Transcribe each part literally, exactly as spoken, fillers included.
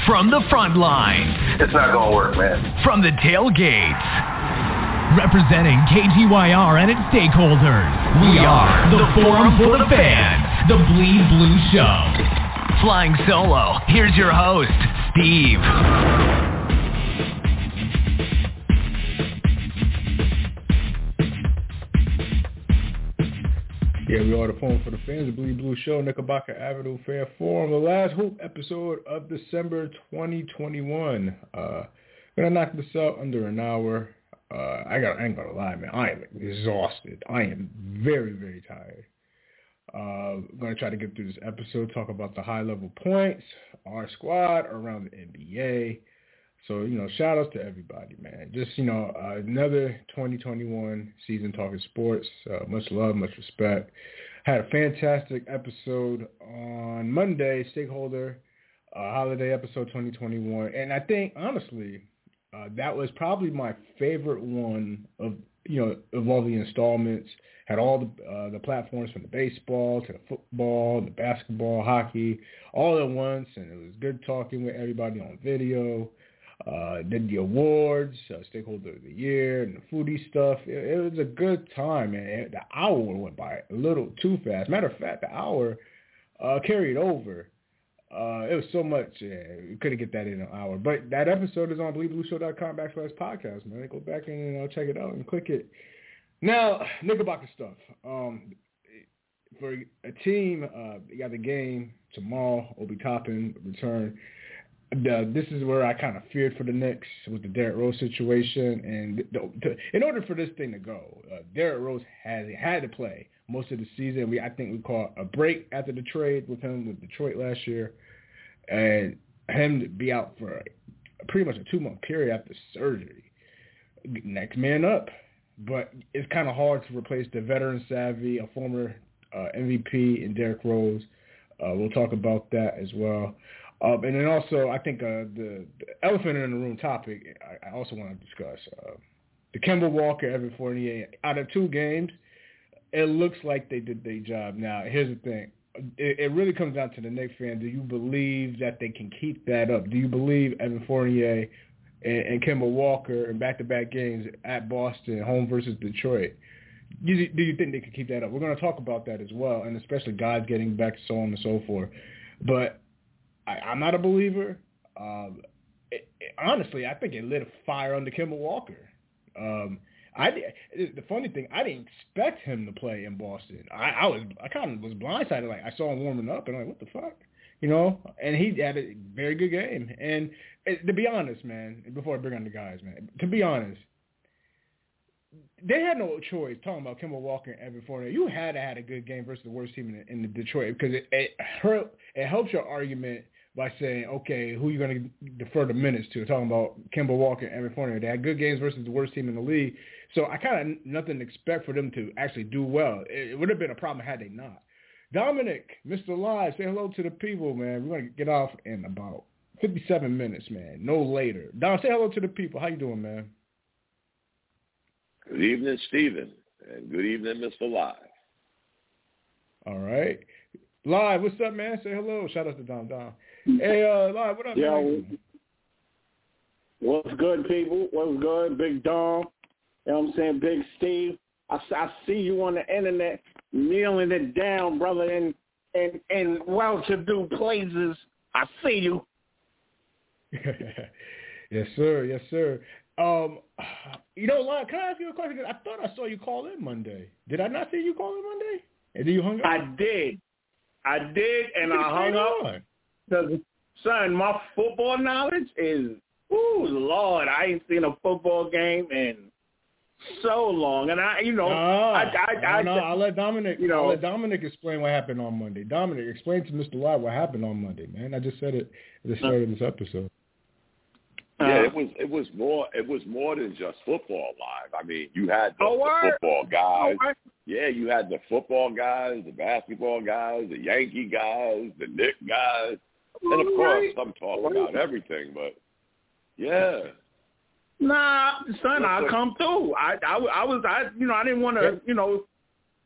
From the front lines. It's not going to work, man. From the tailgates. Representing K G Y R and its stakeholders. We are the Forum for the Fans. The Bleed Blue Show. Flying solo, here's your host, Steve. Yeah, we are the Forum for the Fans, the Bleed Blue Show, Knickerbocker Avenue Fan Forum, the last Hoop episode of December twenty twenty-one. Uh, gonna knock this out under an hour. Uh, I got, I ain't gonna lie, man. I am exhausted. I am very, very tired. Uh, I'm gonna try to get through this episode, talk about the high-level points, our squad around the N B A. So, you know, shout outs to everybody, man. Just, you know, uh, another twenty twenty-one season talking sports. Uh, much love, much respect. Had a fantastic episode on Monday, Stakeholder uh, Holiday episode twenty twenty-one. And I think, honestly, uh, that was probably my favorite one of, you know, of all the installments. Had all the uh, the platforms from the baseball to the football, the basketball, hockey, all at once. And it was good talking with everybody on video. Uh, did the awards, uh, Stakeholder of the Year, and the foodie stuff. It, it was a good time, and the hour went by a little too fast. Matter of fact, the hour uh, carried over. Uh, it was so much, yeah, we couldn't get that in an hour. But that episode is on bleed blue show dot com backslash podcast, man. Go back and you know, check it out and click it. Now, Knickerbocker stuff. Um, for a team, uh, you got the game tomorrow. Obi Toppin return. The, this is where I kind of feared for the Knicks with the Derrick Rose situation. And the, the, in order for this thing to go, uh, Derrick Rose had had to play most of the season. We I think we caught a break after the trade with him with Detroit last year. And him to be out for a, pretty much a two-month period after surgery. Next man up. But it's kind of hard to replace the veteran savvy, a former uh, M V P in Derrick Rose. Uh, we'll talk about that as well. Um, and then also, I think uh, the, the elephant in the room topic I, I also want to discuss. Uh, the Kemba Walker, Evan Fournier, out of two games, it looks like they did their job. Now, here's the thing. It, it really comes down to the Knicks fan. Do you believe that they can keep that up? Do you believe Evan Fournier and, and Kemba Walker in back-to-back games at Boston, home versus Detroit, do you, do you think they can keep that up? We're going to talk about that as well, and especially guys getting back, so on and so forth. But I, I'm not a believer. Um, it, it, honestly, I think it lit a fire under Kemba Walker. Um, I the funny thing, I didn't expect him to play in Boston. I, I was I kind of was blindsided. Like I saw him warming up, and I'm like, what the fuck, you know? And he had a very good game. And it, to be honest, man, before I bring on the guys, man, to be honest, they had no choice talking about Kemba Walker and Evan Fournier. You had to have a good game versus the worst team in, in the Detroit because it it, hurt, it helps your argument by saying, okay, who are you going to defer the minutes to? Talking about Kemba Walker and Evan Fournier. They had good games versus the worst team in the league. So I kind of nothing to expect for them to actually do well. It, it would have been a problem had they not. Dominic, Mister Live, say hello to the people, man. We're going to get off in about fifty-seven minutes, man. No later. Dom, say hello to the people. How you doing, man? Good evening, Steven. And good evening, Mister Live. All right. Live, what's up, man? Say hello. Shout out to Dom Dom. Hey, uh, Live, what up, Yo, man? What's good, people? What's good, Big Dom? You know what I'm saying? Big Steve. I, I see you on the internet kneeling it down, brother, in, in, in well-to-do places. I see you. Yes, sir. Yes, sir. Um, you know, Live, can I ask you a question? I thought I saw you call in Monday. Did I not see you call in Monday? And then you hung up? I did. I did, and I hung up. Because, son, my football knowledge is, ooh, Lord, I ain't seen a football game in so long. And, I, you know, ah, I, I, I, no, I, I'll let Dominic, you know, I'll let Dominic explain what happened on Monday. Dominic, explain to Mister Live what happened on Monday, man. I just said it at the start of this episode. Yeah, it was it was more it was more than just football Live. I mean, you had the, oh, the football guys. Oh, yeah, you had the football guys, the basketball guys, the Yankee guys, the Knick guys, and of course some talk about everything. But yeah, nah, son, I'll come through. I, I, I was I you know I didn't want to you know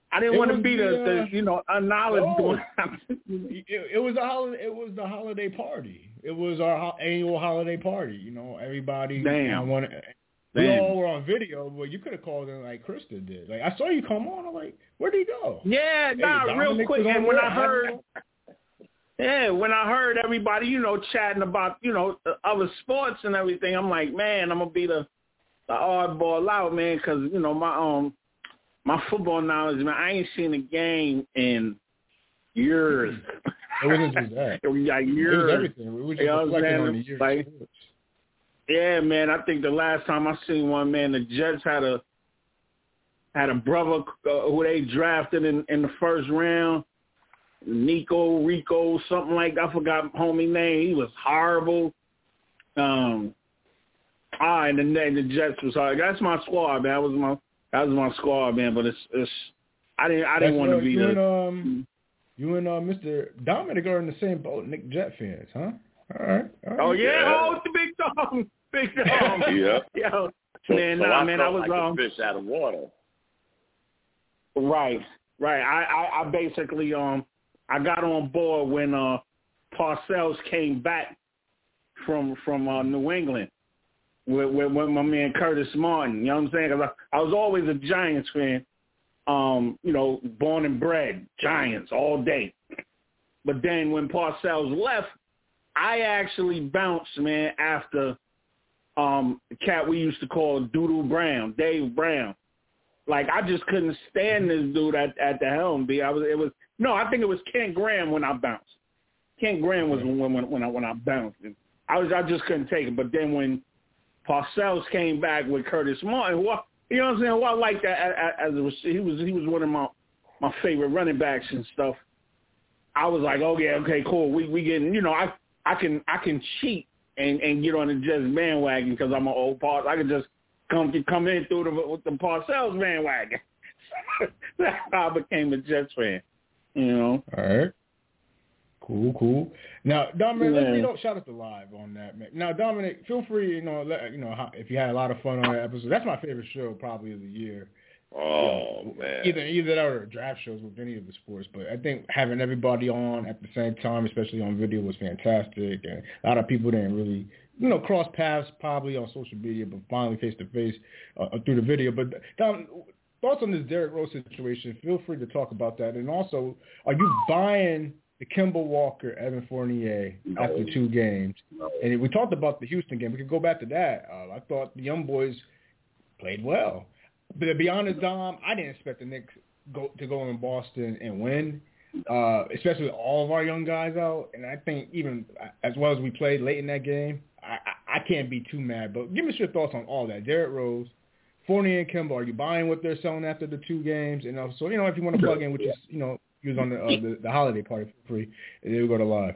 I didn't want to be the, the, the you know unknowledgeable. No, it, it was a holiday. It was the holiday party. It was our ho- annual holiday party. You know, everybody. Damn. Wanted, we Damn. all were on video, but you could have called in like Krista did. Like I saw you come on. I'm like, where'd he go? Yeah, hey, nah, Dominic real quick. And when I heard, I, yeah, when I heard everybody, you know, chatting about you know other sports and everything, I'm like, man, I'm gonna be the the oddball out, man, because you know my um. My football knowledge, man, I ain't seen a game in years. It wasn't just that. It was like years. It was everything. We were just you know reflecting on the years. Like, yeah, man, I think the last time I seen one, man, the Jets had a had a brother uh, who they drafted in, in the first round, Nico, Rico, something like that. I forgot homie name. He was horrible. Um, ah, and then the Jets was hard. That's my squad, man. That was my That was my squad, man, but it's it's I didn't I didn't want to be you the and, um, you and uh, Mister Dominic are in the same boat, Nick Jet fans, huh? All right. All right. Oh yeah, yeah. oh the big dog, big dog. yeah, Yo, so, man, so nah, I man, I was like um a fish out of water. Right, right. I, I I basically um I got on board when uh Parcells came back from from uh, New England. With, with, with my man Curtis Martin, you know what I'm saying? Because I, I was always a Giants fan, um, you know, born and bred, Giants all day. But then when Parcells left, I actually bounced, man, after um, the cat we used to call Doodoo Brown, Dave Brown. Like, I just couldn't stand this dude at, at the helm. B. I was, it was no, I think it was Kent Graham when I bounced. Kent Graham was when when, when I when I bounced. I was I just couldn't take it. But then when Parcells came back with Curtis Martin, who I, you know what I'm saying? Well, I like that as a he was he was one of my my favorite running backs and stuff. I was like, oh yeah, okay, cool. We we getting you know I I can I can cheat and, and get on the Jets bandwagon because I'm an old Parcells. I can just come come in through the with the Parcells bandwagon. That's how I became a Jets fan. You know. All right. Cool, cool. Now, Dominic, yeah. let's you know, shout out to Live on that, man. Now, Dominic, feel free, you know, let, you know, if you had a lot of fun on that episode. That's my favorite show probably of the year. Oh, you know, man. Either either that or draft shows with any of the sports. But I think having everybody on at the same time, especially on video, was fantastic. And a lot of people didn't really, you know, cross paths probably on social media, but finally face-to-face uh, through the video. But, Dom, thoughts on this Derrick Rose situation? Feel free to talk about that. And also, are you buying the Kemba Walker, Evan Fournier no. after two games? No. And we talked about the Houston game. We could go back to that. Uh, I thought the young boys played well. But to be honest, Dom, I didn't expect the Knicks go, to go in Boston and win, uh, especially with all of our young guys out. And I think even as well as we played late in that game, I, I, I can't be too mad. But give me your thoughts on all that. Derrick Rose, Fournier and Kemba, are you buying what they're selling after the two games? And also, you know, if you want to plug in, which is, you know, he was on the, uh, the the holiday party for free, and then we go to Live.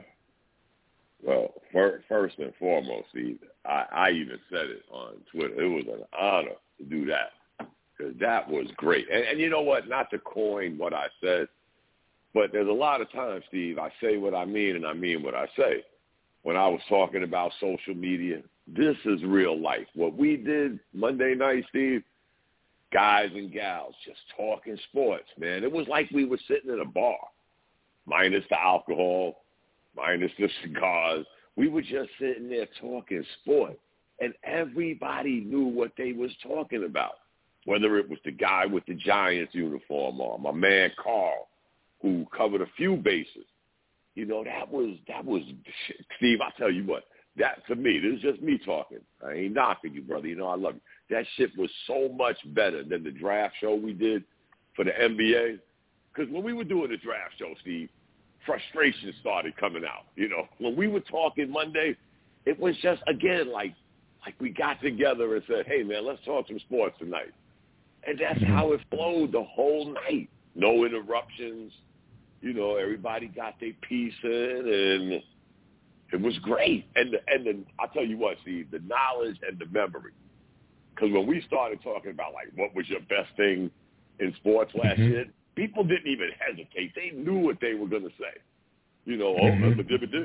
Well, first, first and foremost, Steve, I, I even said it on Twitter. It was an honor to do that because that was great. And, and you know what? Not to coin what I said, but there's a lot of times, Steve, I say what I mean and I mean what I say. When I was talking about social media, this is real life. What we did Monday night, Steve, guys and gals just talking sports, man. It was like we were sitting in a bar, minus the alcohol, minus the cigars. We were just sitting there talking sports, and everybody knew what they was talking about, whether it was the guy with the Giants uniform on, my man Carl, who covered a few bases. You know, that was, that was, Steve, I'll tell you what, that, to me, this is just me talking. I ain't knocking you, brother. You know I love you. That shit was so much better than the draft show we did for the N B A. Because when we were doing the draft show, Steve, frustration started coming out. You know, when we were talking Monday, it was just, again, like like we got together and said, hey, man, let's talk some sports tonight. And that's how it flowed the whole night. No interruptions. You know, everybody got their piece in, and it was great. And the, and the, I'll tell you what, Steve, the knowledge and the memory. Because when we started talking about, like, what was your best thing in sports last mm-hmm. year, people didn't even hesitate. They knew what they were going to say. You know, mm-hmm.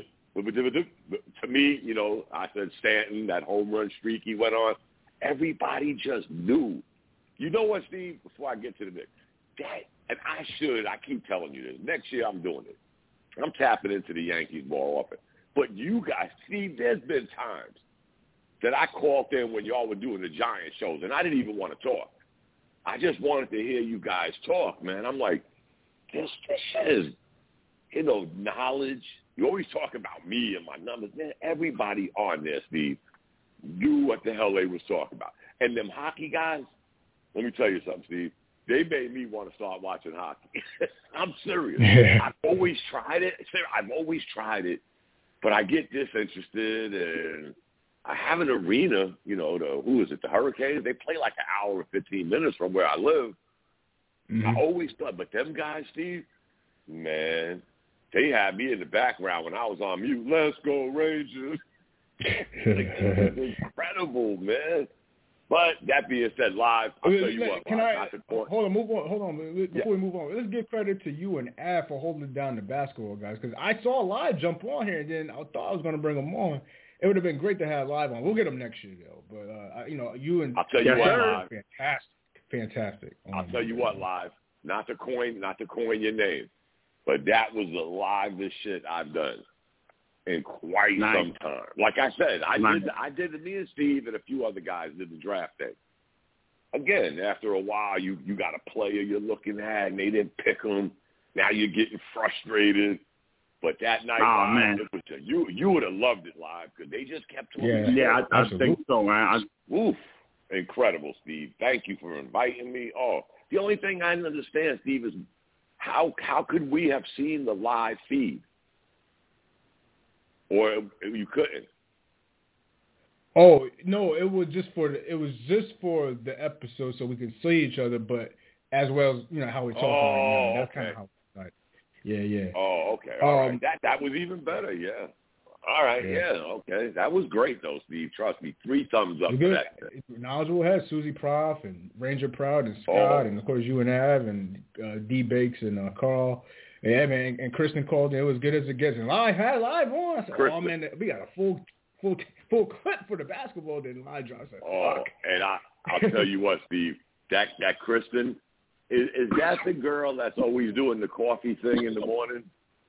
oh, to me, you know, I said Stanton, that home run streak he went on. Everybody just knew. You know what, Steve, before I get to the Knicks, that and I should, I keep telling you this, next year I'm doing it. I'm tapping into the Yankees more often. But you guys, see, there's been times that I called in when y'all were doing the Giant shows, and I didn't even want to talk. I just wanted to hear you guys talk, man. I'm like, this, this shit is, you know, knowledge. You always talk about me and my numbers. Man, everybody on there, Steve, knew what the hell they was talking about. And them hockey guys, let me tell you something, Steve. They made me want to start watching hockey. I'm serious. Yeah. I've always tried it. I've always tried it, but I get disinterested, and I have an arena, you know, the, who is it, the Hurricanes? They play like an hour and fifteen minutes from where I live. Mm-hmm. I always thought, but them guys, Steve, man, they had me in the background when I was on mute. Let's go, Rangers. Like, incredible, man. But that being said, live, I'll tell you what. Can live, I, hold on, move on, hold on. Before yeah. we move on, let's give credit to you and Av for holding down the basketball guys, because I saw Live jump on here, and then I thought I was going to bring them on. It would have been great to have Live on. We'll get them next year, though. But, uh, you know, you and I'll tell you Av, what, Live. Fantastic, fantastic. I'll tell you what, Live. Not to coin, not to coin your name, but that was the livest shit I've done in quite nice. some time. Like I said, I nice. did I did it, me and Steve and a few other guys did the draft thing. Again, after a while, you, you got a player you're looking at, and they didn't pick them. Now you're getting frustrated. But that night, oh, live, man. It was a, you you would have loved it live because they just kept talking. Yeah, yeah I, I think so, man. I, Oof. Incredible, Steve. Thank you for inviting me. Oh, the only thing I didn't understand, Steve, is how how could we have seen the live feed? Or you couldn't. Oh no! It was just for the, it was just for the episode, so we could see each other, but as well as you know how we talk oh, right now. That's okay. kind of how. Like, yeah, yeah. Oh, okay. All um, right. That that was even better. Yeah. All right. Yeah. yeah. Okay. That was great, though, Steve. Trust me. Three thumbs up for that. Knowledgeable head, Susie Prof and Ranger Proud and Scott oh. and of course you and Av and uh, D Bakes and uh, Carl. Yeah, man. And Kristen called. It was good as it gets. And live had live on. I said, oh man, we got a full. Full full clip for the basketball, then live drop. Like, oh, fuck. And I, I'll tell you what, Steve, that that Kristen, is, is that the girl that's always doing the coffee thing in the morning?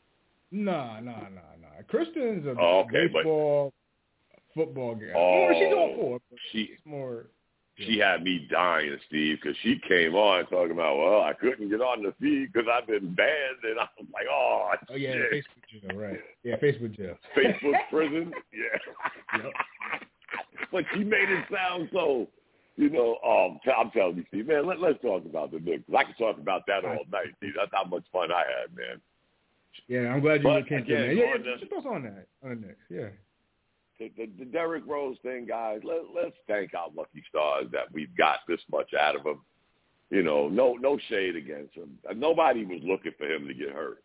Nah, nah, nah, nah. Kristen's a oh, okay, baseball, but, football girl. Oh, Or she's all four. She, she's more. She had me dying, Steve, because she came on talking about, well, I couldn't get on the feed because I've been banned, and I was like, oh, oh yeah, shit. Facebook jail, right? Yeah, Facebook jail. Facebook prison, yeah. Yep. But she made it sound so, you know. Um, I'm telling you, Steve, man, let, let's talk about the Knicks. I can talk about that all night, Steve. That's how much fun I had, man. Yeah, I'm glad you but came again, to me. Yeah, on yeah, the, thoughts on that, on the Knicks, yeah. The, the, the Derrick Rose thing, guys, let, let's thank our lucky stars that we've got this much out of him. You know, no no shade against him. Nobody was looking for him to get hurt.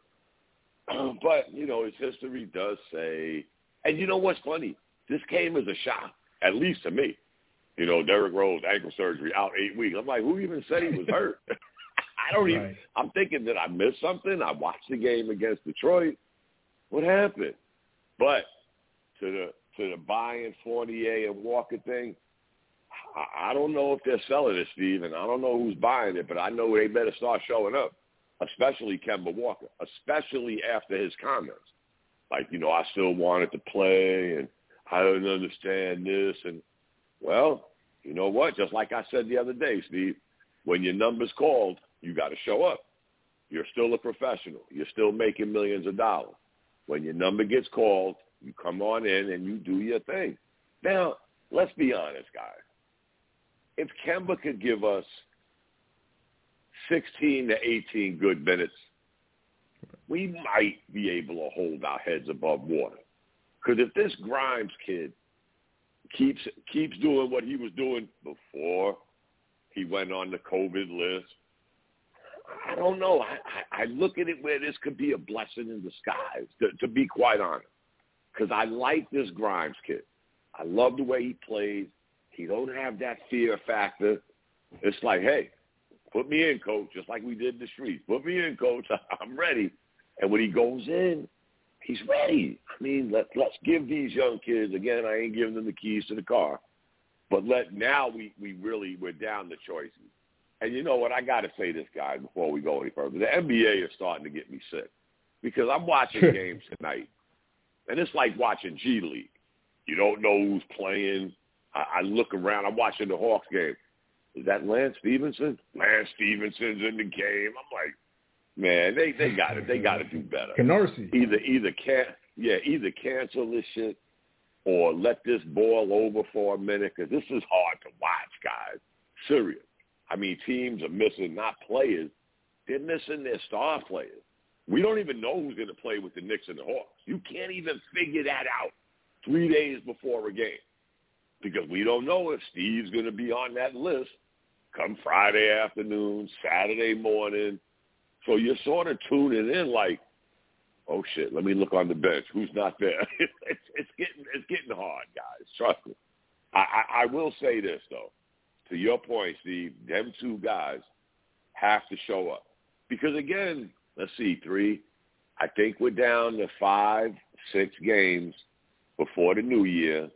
But, you know, his history does say, and you know what's funny? This came as a shock, at least to me. You know, Derrick Rose, ankle surgery, out eight weeks. I'm like, who even said he was hurt? I don't even, right. I'm thinking that I missed something. I watched the game against Detroit. What happened? But to the, to the buying Fournier and Walker thing, I, I don't know if they're selling it, Steve, and I don't know who's buying it, but I know they better start showing up, especially Kemba Walker, especially after his comments. Like, you know, I still wanted to play, and I don't understand this. And, well, you know what? Just like I said the other day, Steve, when your number's called, you got to show up. You're still a professional. You're still making millions of dollars. When your number gets called, you come on in and you do your thing. Now, let's be honest, guys. If Kemba could give us sixteen to eighteen good minutes, we might be able to hold our heads above water. Because if this Grimes kid keeps keeps doing what he was doing before he went on the COVID list, I don't know. I, I, I look at it where this could be a blessing in disguise, to, to be quite honest. Because I like this Grimes kid. I love the way he plays. He don't have that fear factor. It's like, hey, put me in, coach, just like we did in the streets. Put me in, coach. I'm ready. And when he goes in, he's ready. I mean, let, let's give these young kids, again, I ain't giving them the keys to the car, but let now we, we really, we're down the choices. And you know what? I got to say this, guys, before we go any further. The N B A is starting to get me sick because I'm watching games tonight, and it's like watching G League. You don't know who's playing. I, I look around. I'm watching the Hawks game. Is that Lance Stevenson? Lance Stevenson's in the game. I'm like, man, they they got it. They got to do better. Canarsie. Either either can yeah either cancel this shit or let this boil over for a minute because this is hard to watch, guys. Serious. I mean, teams are missing not players. They're missing their star players. We don't even know who's going to play with the Knicks and the Hawks. You can't even figure that out three days before a game because we don't know if Steve's going to be on that list come Friday afternoon, Saturday morning. So you're sort of tuning in like, oh, shit, let me look on the bench. Who's not there? it's, it's getting it's getting hard, guys. Trust me. I, I, I will say this, though. To your point, Steve, them two guys have to show up. Because, again, let's see, three, I think we're down to five, six games before the new year,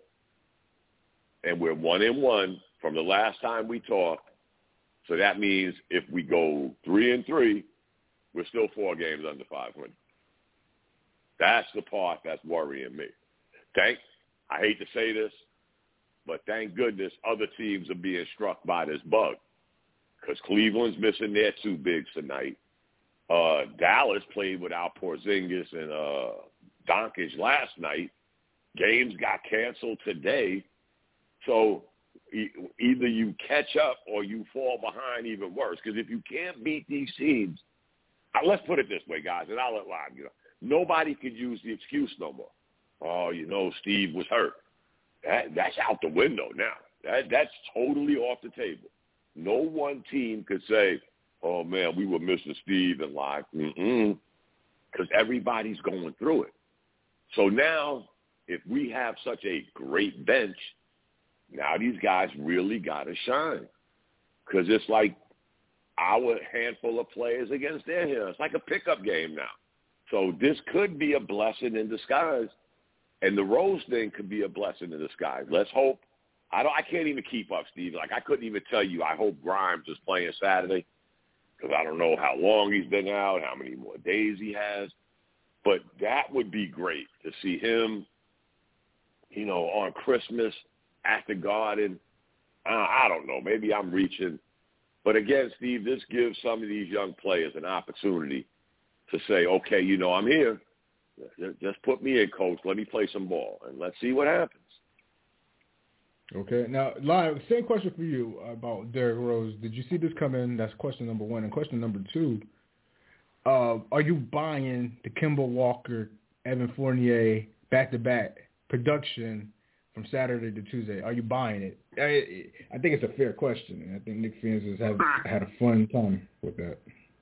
and we're one and one from the last time we talked. So that means if we go three and three, we're still four games under five hundred. That's the part that's worrying me. Thank, I hate to say this, but thank goodness other teams are being struck by this bug because Cleveland's missing their two bigs tonight. Uh, Dallas played without Porzingis and uh, Doncic last night. Games got canceled today. So e- either you catch up or you fall behind even worse because if you can't beat these teams, uh, let's put it this way, guys, and I'll let Live, you know, nobody could use the excuse no more. Oh, you know, Steve was hurt. That, that's out the window now. That, that's totally off the table. No one team could say, oh, man, we were missing Steve and Live. Mm-mm. Because everybody's going through it. So now, if we have such a great bench, now these guys really got to shine. Because it's like our handful of players against their here. It's like a pickup game now. So this could be a blessing in disguise. And the Rose thing could be a blessing in disguise. Let's hope. I don't. I can't even keep up, Steve. Like, I couldn't even tell you I hope Grimes is playing Saturday because I don't know how long he's been out, how many more days he has. But that would be great to see him, you know, on Christmas at the Garden. Uh, I don't know. Maybe I'm reaching. But, again, Steve, this gives some of these young players an opportunity to say, okay, you know, I'm here. Just put me in, coach. Let me play some ball, and let's see what happens. Okay. Now, Live, same question for you about Derrick Rose. Did you see this come in? That's question number one. And question number two, uh, are you buying the Kemba Walker, Evan Fournier back-to-back production from Saturday to Tuesday? Are you buying it? I, I think it's a fair question, and I think Knicks fans has had, had a fun time with that.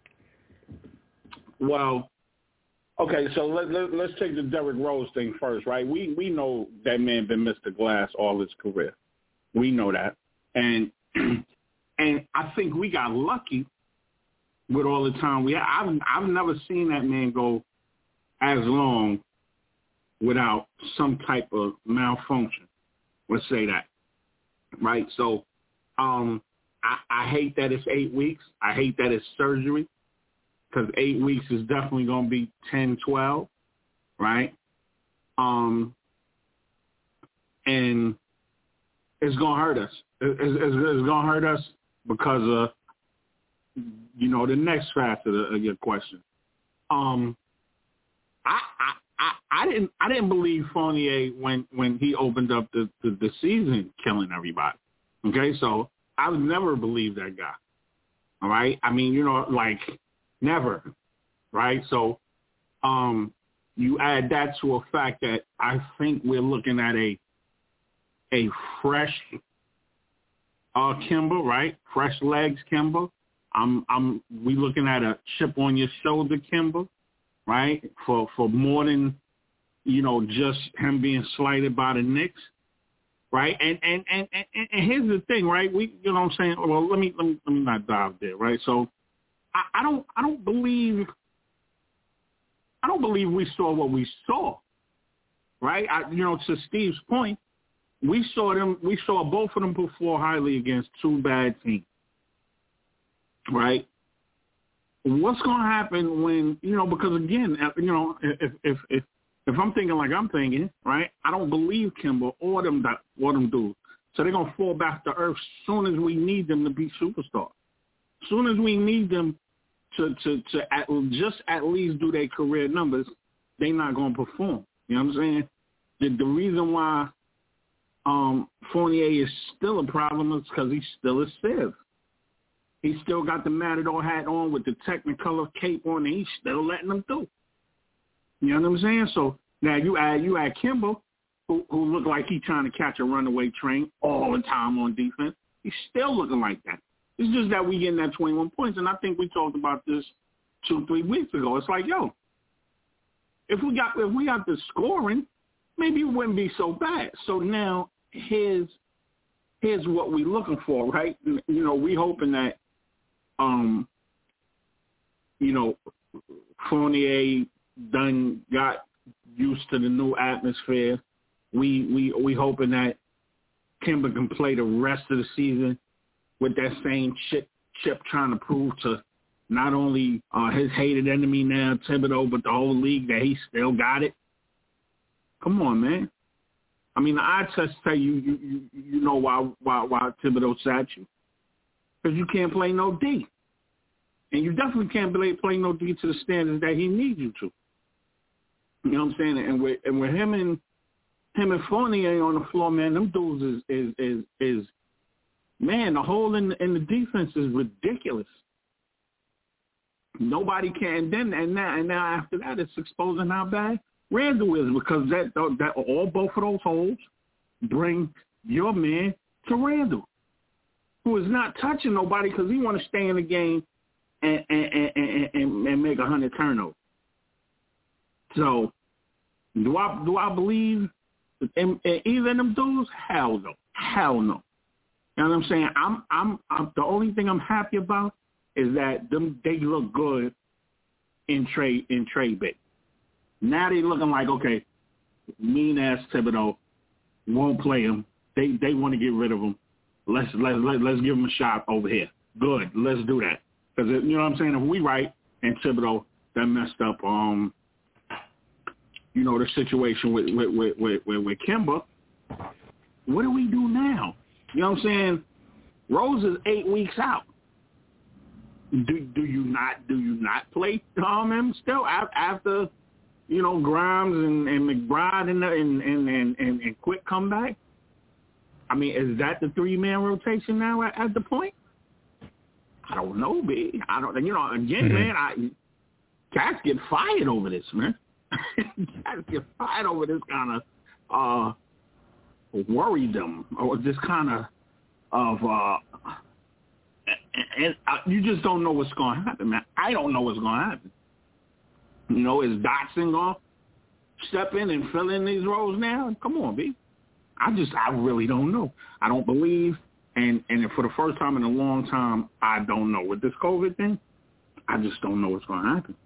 Well, okay, so let, let, let's take the Derrick Rose thing first, right? We we know that man been Mister Glass all his career. We know that. And and I think we got lucky with all the time we have. I've, I've never seen that man go as long without some type of malfunction. Let's say that, right? So um, I, I hate that it's eight weeks. I hate that it's surgery. Because eight weeks is definitely going to be ten, twelve, right? Um, and it's going to hurt us. It's, it's, it's going to hurt us because of, you know, the next facet of, of your question. Um, I, I I I didn't I didn't believe Fournier when, when he opened up the, the, the season killing everybody. Okay, so I would never believe that guy. All right? I mean, you know, like – never, right? So um, you add that to a fact that I think we're looking at a a fresh uh, Kemba, right? Fresh legs Kemba. I'm I'm we looking at a chip on your shoulder Kemba, right? For for more than, you know, just him being slighted by the Knicks, right? And and and and, and here's the thing, right? We you know what I'm saying? Well, let me let me let me not dive there, right? So I don't. I don't believe. I don't believe we saw what we saw, right? I, you know, to Steve's point, we saw them. We saw both of them perform highly against two bad teams, right? What's going to happen when, you know, because again, you know, if if if if I'm thinking like I'm thinking, right, I don't believe Kimba or them or them dudes. So they're going to fall back to earth as soon as we need them to be superstars. As soon as we need them to to to at, just at least do their career numbers, they're not going to perform. You know what I'm saying? The, the reason why um, Fournier is still a problem is because he's still a sieve. He still got the Matador hat on with the Technicolor cape on, and he's still letting them through. You know what I'm saying? So now you add you add Kimba, who, who look like he's trying to catch a runaway train all the time on defense. He's still looking like that. It's just that we getting that twenty-one points, and I think we talked about this two, three weeks ago. It's like, yo, if we got if we got the scoring, maybe it wouldn't be so bad. So now here's here's what we're looking for, right? You know, we hoping that, um, you know, Fournier done got used to the new atmosphere. We we we hoping that Kimba can play the rest of the season with that same chip, chip trying to prove to not only uh, his hated enemy now, Thibodeau, but the whole league that he still got it. Come on, man. I mean, the eye tests tell you, you, you, you know why, why, why Thibodeau sat you. Because you can't play no D. And you definitely can't play, play no D to the standards that he needs you to. You know what I'm saying? And with, and with him and him and Fournier on the floor, man, them dudes is, is, is, is man, the hole in the, in the defense is ridiculous. Nobody can. Then and now and now after that, it's exposing how bad Randall is, because that that all both of those holes bring your man to Randall, who is not touching nobody because he want to stay in the game and and and, and, and make a hundred turnovers. So, do I do I believe in, in either of them dudes? Hell no, hell no. You know what I'm saying? I'm I'm, I'm the only thing I'm happy about is that them they look good in trade in trade bait. Now they looking like, okay, mean ass Thibodeau won't play him. They they want to get rid of him. Let's let let let's give him a shot over here. Good, let's do that. Because you know what I'm saying. If we right and Thibodeau that messed up, um, you know, the situation with with with with, with, with Kimba. What do we do now? You know what I'm saying? Rose is eight weeks out. Do do you not do you not play um him still after, you know, Grimes and, and McBride and, and and and and and quick comeback? I mean, is that the three man rotation now at, at the point? I don't know, B. I don't. You know, again, mm-hmm. man, I cats get fired over this, man. Cats get fired over this kind of uh worrydom or this kind of of. Uh, And, and uh, you just don't know what's going to happen, man. I don't know what's going to happen. You know, is Dotson going to step in and fill in these roles now? Come on, B. I just, I really don't know. I don't believe, and, and for the first time in a long time, I don't know. With this COVID thing, I just don't know what's going to happen.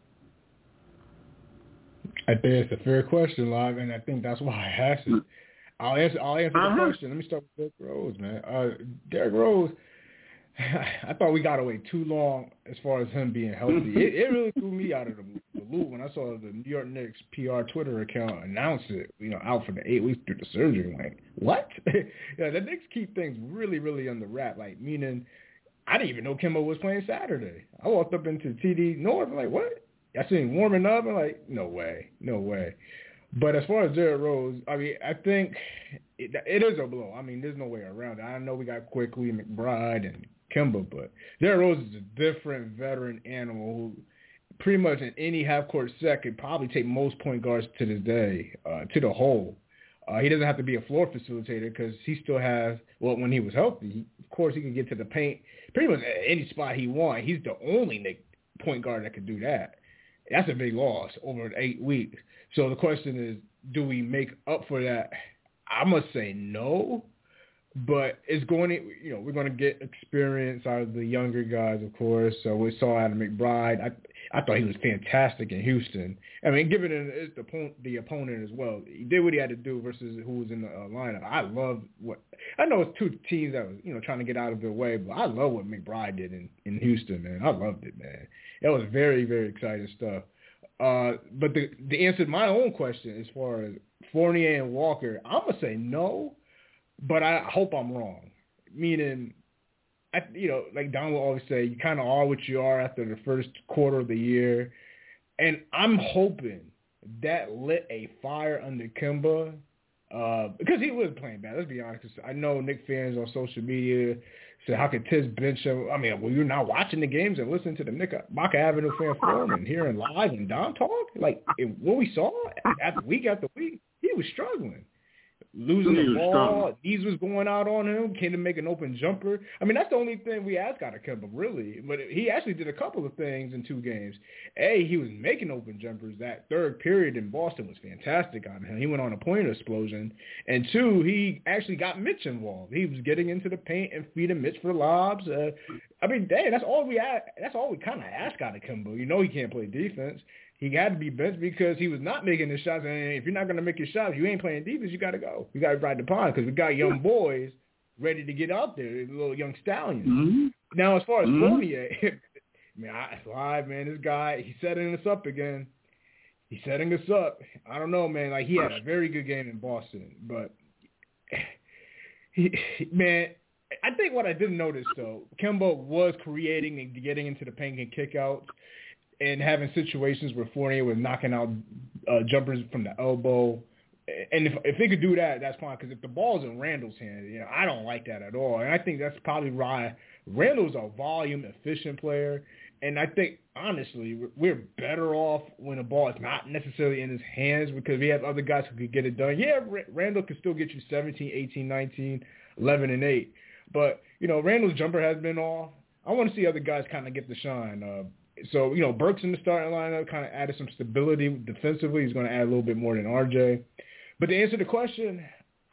I think it's a fair question, Live, and I think that's why I asked it. I'll answer, I'll answer uh-huh. the question. Let me start with Derrick Rose, man. Uh, Derrick Rose, I thought we got away too long as far as him being healthy. It, it really threw me out of the, the loop when I saw the New York Knicks P R Twitter account announce it, you know, out for the eight weeks through the surgery. Like, what? Yeah, the Knicks keep things really, really under wrap, like, meaning I didn't even know Kimba was playing Saturday. I walked up into T D North, I'm like, what? I seen him warming up. I'm like, no way, no way. But as far as Derrick Rose, I mean, I think it, it is a blow. I mean, there's no way around it. I know we got Quickly, McBride, and Kimba, but Derrick Rose is a different veteran animal who pretty much in any half-court set could probably take most point guards to this day uh, to the hole. Uh, he doesn't have to be a floor facilitator because he still has, well, when he was healthy, he, of course he can get to the paint pretty much at any spot he wants. He's the only Nick point guard that could do that. That's a big loss over eight weeks. So the question is, do we make up for that? I must say no. But it's going to, you know, we're going to get experience out of the younger guys, of course. So we saw Adam McBride. I I thought he was fantastic in Houston. I mean, given it it's the, the opponent as well, he did what he had to do versus who was in the uh, lineup. I love what I know it's two teams that was, you know, trying to get out of their way, but I love what McBride did in, in Houston, man. I loved it, man. It was very, very exciting stuff. Uh, but the the answer to my own question as far as Fournier and Walker, I'm gonna say no. But I hope I'm wrong, meaning, I, you know, like Don will always say, you kind of are what you are after the first quarter of the year. And I'm hoping that lit a fire under Kemba uh, because he was playing bad. Let's be honest. I know Knicks fans on social media say, how could Tiz bench him? I mean, well, you're not watching the games and listening to the Knickerbocker Avenue Fan Forum and hearing live and Don talk? Like, what we saw after week after week, he was struggling. Losing the ball, knees was going out on him, can't make an open jumper. I mean, that's the only thing we asked out of Kemba, really. But he actually did a couple of things in two games. A, he was making open jumpers. That third period in Boston was fantastic on him. He went on a point explosion. And two, he actually got Mitch involved. He was getting into the paint and feeding Mitch for lobs. Uh, I mean, dang, that's all we ask, that's all we kind of ask out of Kemba. You know he can't play defense. He had to be benched because he was not making his shots. And if you're not going to make your shots, you ain't playing defense, you got to go. You got to ride the pond because we got young boys ready to get out there, little young stallions. Mm-hmm. Now, as far as mm-hmm. Fournier, man, I, it's live, man. This guy, he's setting us up again. He's setting us up. I don't know, man. Like, he had a very good game in Boston. But, he, man, I think what I didn't notice, though, Kemba was creating and getting into the paint and kickouts. And having situations where Fournier was knocking out uh, jumpers from the elbow. And if if they could do that, that's fine. Because if the ball's in Randall's hand, you know, I don't like that at all. And I think that's probably why Randall's a volume efficient player. And I think, honestly, we're better off when the ball is not necessarily in his hands because we have other guys who could get it done. Yeah, Randall can still get you seventeen, eighteen, nineteen, eleven, and eight. But, you know, Randall's jumper has been off. I want to see other guys kind of get the shine. Uh, So, you know, Burks in the starting lineup kind of added some stability defensively. He's going to add a little bit more than R J. But to answer the question,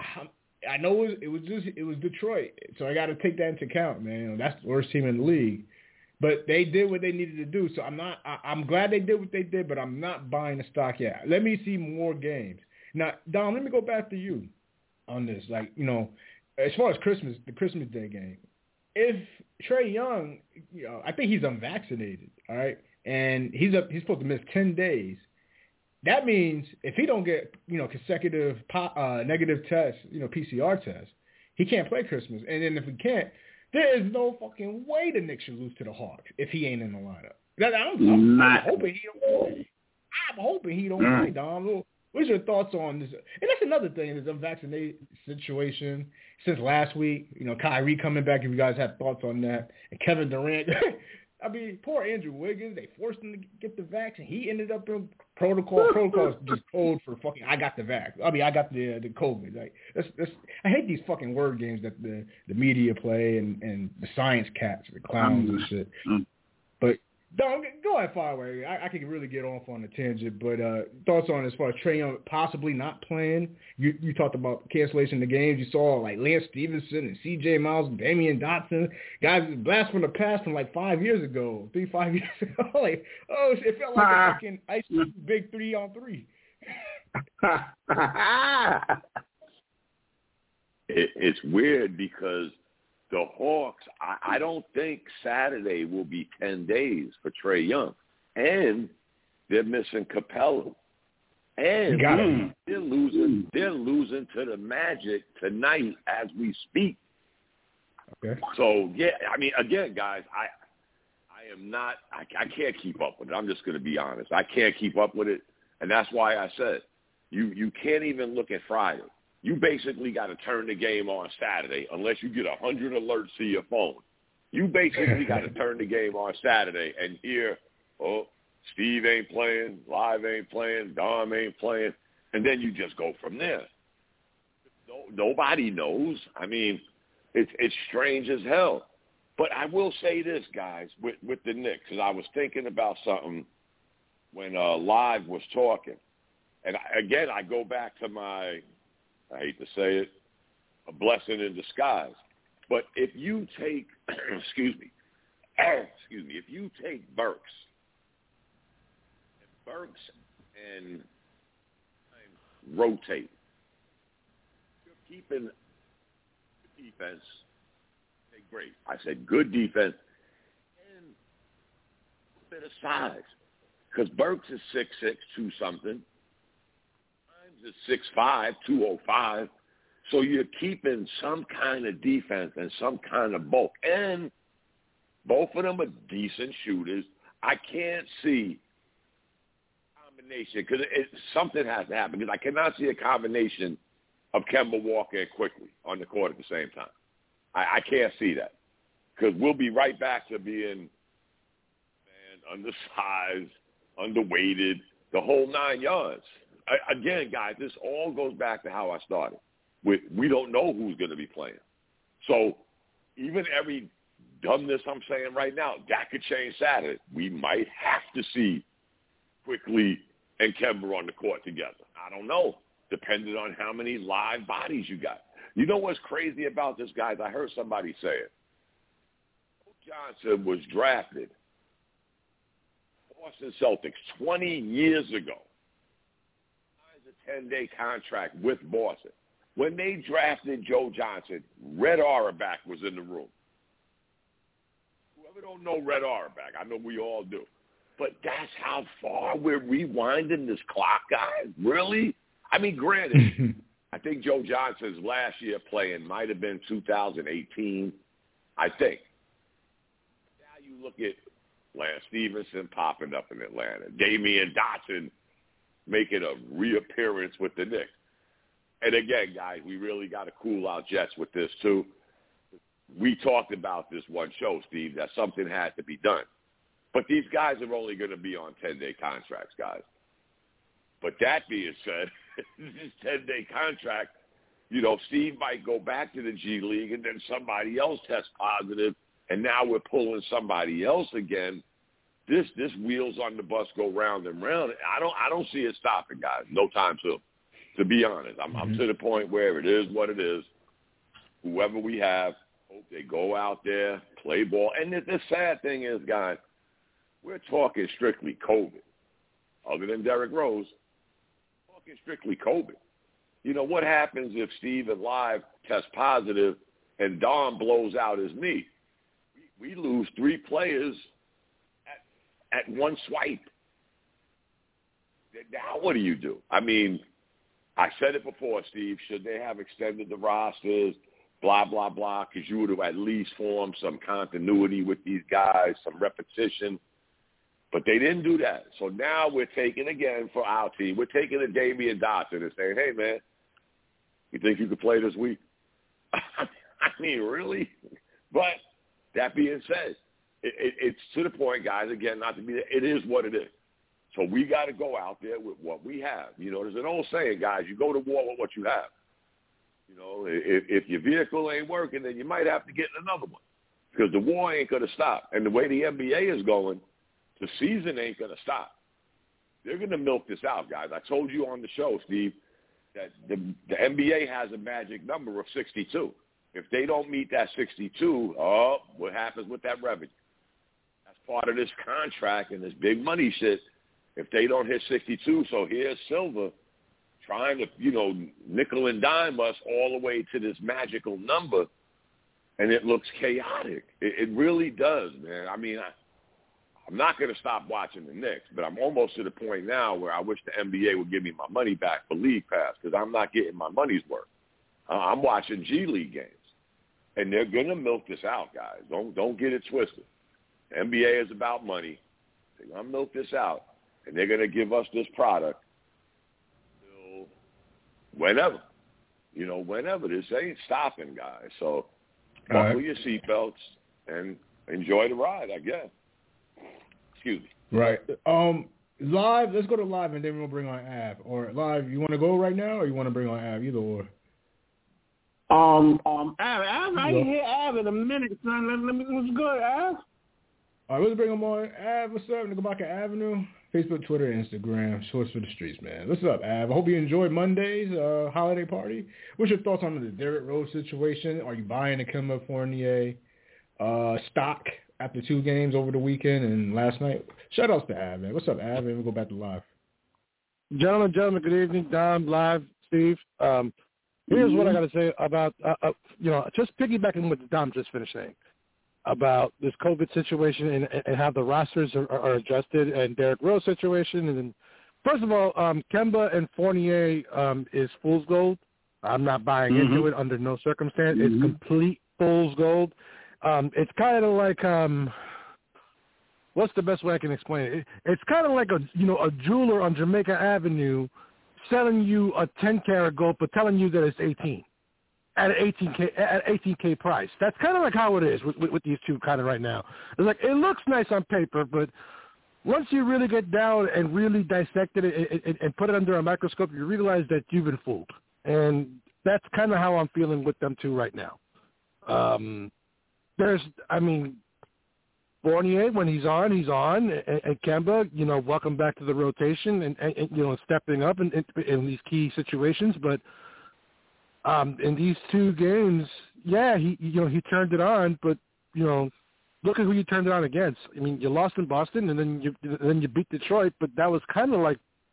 I know it was, it was just it was Detroit, so I got to take that into account, man. You know, that's the worst team in the league. But they did what they needed to do, so I'm not. I, I'm glad they did what they did, but I'm not buying the stock yet. Let me see more games. Now, Dom, let me go back to you on this. Like, you know, as far as Christmas, the Christmas Day game. If Trae Young, you know, I think he's unvaccinated, all right, and he's up, he's supposed to miss ten days. That means if he don't get, you know, consecutive uh, negative tests, you know, P C R tests, he can't play Christmas. And then if he can't, there is no fucking way the Knicks should lose to the Hawks if he ain't in the lineup. That, I'm, I'm, I'm hoping he don't play. I'm hoping he don't play, Dom. What's your thoughts on this? And that's another thing, this unvaccinated situation since last week. You know, Kyrie coming back, if you guys have thoughts on that. And Kevin Durant. I mean, poor Andrew Wiggins. They forced him to get the vaccine. He ended up in protocol. Protocol is just code for fucking, I got the vax. I mean, I got the uh, the COVID. Like, that's, that's, I hate these fucking word games that the, the media play and, and the science cats, the clowns and shit. But, Don, go ahead, fire away. I, I can really get off on a tangent, but uh, thoughts on as far as Trae Young possibly not playing. You you talked about cancellation of the games. You saw like Lance Stevenson and C J Miles and Damian Dotson, guys blast from the past from like five years ago, three, five years ago. Like, oh, it felt like a fucking ice big three on three. it, it's weird because the Hawks, I, I don't think Saturday will be ten days for Trae Young. And they're missing Capella. And mm, they're losing they're losing to the Magic tonight as we speak. Okay. So, yeah, I mean, again, guys, I I am not I, I can't keep up with it. I'm just going to be honest. I can't keep up with it. And that's why I said you, you can't even look at Friday. You basically got to turn the game on Saturday unless you get one hundred alerts to your phone. You basically got to turn the game on Saturday and hear, oh, Steve ain't playing, Live ain't playing, Dom ain't playing, and then you just go from there. No, nobody knows. I mean, it's it's strange as hell. But I will say this, guys, with, with the Knicks, because I was thinking about something when uh, Live was talking. And, I, again, I go back to my – I hate to say it, a blessing in disguise. But if you take, excuse me, excuse me, if you take Burks, Burks and rotate, you're keeping defense. Great. I said good defense and a bit of size. Because Burks is six six, two something. Grimes is six five, two oh five. So you're keeping some kind of defense and some kind of bulk. And both of them are decent shooters. I can't see a combination because something has to happen. Because I cannot see a combination of Kemba Walker and Quickly on the court at the same time. I, I can't see that because we'll be right back to being man, undersized, underweighted, the whole nine yards. I, again, guys, this all goes back to how I started. With we don't know who's going to be playing. So even every dumbness I'm saying right now, that could change Saturday. We might have to see Quickly and Kemba on the court together. I don't know, depending on how many live bodies you got. You know what's crazy about this, guys? I heard somebody say it. Joe Johnson was drafted Boston Celtics twenty years ago. Signs a ten-day contract with Boston. When they drafted Joe Johnson, Red Auerbach was in the room. Whoever don't know Red Auerbach, I know we all do. But that's how far we're rewinding this clock, guys. Really? I mean, granted, I think Joe Johnson's last year playing might have been two thousand eighteen, I think. Now you look at Lance Stevenson popping up in Atlanta, Damian Dotson making a reappearance with the Knicks. And again, guys, we really got to cool out Jets with this too. We talked about this one show, Steve, that something had to be done. But these guys are only going to be on ten-day contracts, guys. But that being said, this ten-day contract, you know, Steve might go back to the G League and then somebody else tests positive, and now we're pulling somebody else again. This this wheels on the bus go round and round. I don't I don't see it stopping, guys. No time soon. To be honest, I'm, mm-hmm. I'm to the point where it is what it is. Whoever we have, hope they go out there, play ball. And the, the sad thing is, guys, we're talking strictly COVID. Other than Derrick Rose, we're talking strictly COVID. You know, what happens if Steve and Live test positive and Dom blows out his knee? We, we lose three players at, at one swipe. Now what do you do? I mean, I said it before, Steve. Should they have extended the rosters, blah, blah, blah, because you would have at least formed some continuity with these guys, some repetition. But they didn't do that. So now we're taking, again, for our team, we're taking a Damian Dotson and saying, hey, man, you think you could play this week? I mean, really? But that being said, it, it, it's to the point, guys, again, not to be – it is what it is. So we got to go out there with what we have. You know, there's an old saying, guys, you go to war with what you have. You know, if, if your vehicle ain't working, then you might have to get in another one because the war ain't going to stop. And the way the N B A is going, the season ain't going to stop. They're going to milk this out, guys. I told you on the show, Steve, that the, the N B A has a magic number of sixty-two. If they don't meet that sixty-two, oh, what happens with that revenue? That's part of this contract and this big money shit. If they don't hit sixty-two, so here's Silver trying to, you know, nickel and dime us all the way to this magical number, and it looks chaotic. It, it really does, man. I mean, I, I'm not going to stop watching the Knicks, but I'm almost to the point now where I wish the N B A would give me my money back for League Pass because I'm not getting my money's worth. Uh, I'm watching G League games, and they're going to milk this out, guys. Don't don't get it twisted. The N B A is about money. They're going to milk this out. And they're going to give us this product until whenever. You know, whenever. This ain't stopping, guys. So buckle right. your seatbelts and enjoy the ride, I guess. Excuse me. Right. Um, live, let's go to live and then we'll bring on Av. Or live, you want to go right now or you want to bring on Av? Either or. Um, um, Av, Av, I ain't hear Av in a minute, son. Let, let me, what's good, Av? All right, let's bring him on. Av, what's up? Nickelbacker Avenue. Facebook, Twitter, Instagram. Shorts for the streets, man. What's up, Av? I hope you enjoyed Monday's uh, holiday party. What's your thoughts on the Derrick Rose situation? Are you buying the Kemba Fournier uh, stock after two games over the weekend and last night? Shout outs to Av, man. What's up, Av? And we'll go back to live. Gentlemen, gentlemen, good evening. Dom, live, Steve. Um, here's what I got to say about, uh, uh, you know, just piggybacking what Dom just finished saying about this COVID situation and, and how the rosters are, are adjusted and Derrick Rose situation. And then, first of all, um, Kemba and Fournier um, is fool's gold. I'm not buying mm-hmm. into it under no circumstance. Mm-hmm. It's complete fool's gold. Um, it's kind of like um, – what's the best way I can explain it? it it's kind of like a you know a jeweler on Jamaica Avenue selling you a ten karat gold, but telling you that it's eighteen at an eighteen k at eighteen k price. That's kind of like how it is with, with, with these two kind of right now. It's like it looks nice on paper, but once you really get down and really dissect it and, and, and put it under a microscope, you realize that you've been fooled, and that's kind of how I'm feeling with them two right now. Um, there's, I mean. Fournier, when he's on, he's on. And, and Kemba, you know, welcome back to the rotation and, and, and you know, stepping up in, in, in these key situations. But um, in these two games, yeah, he you know he turned it on. But you know, look at who you turned it on against. I mean, you lost in Boston, and then you then you beat Detroit. But that was kind of like.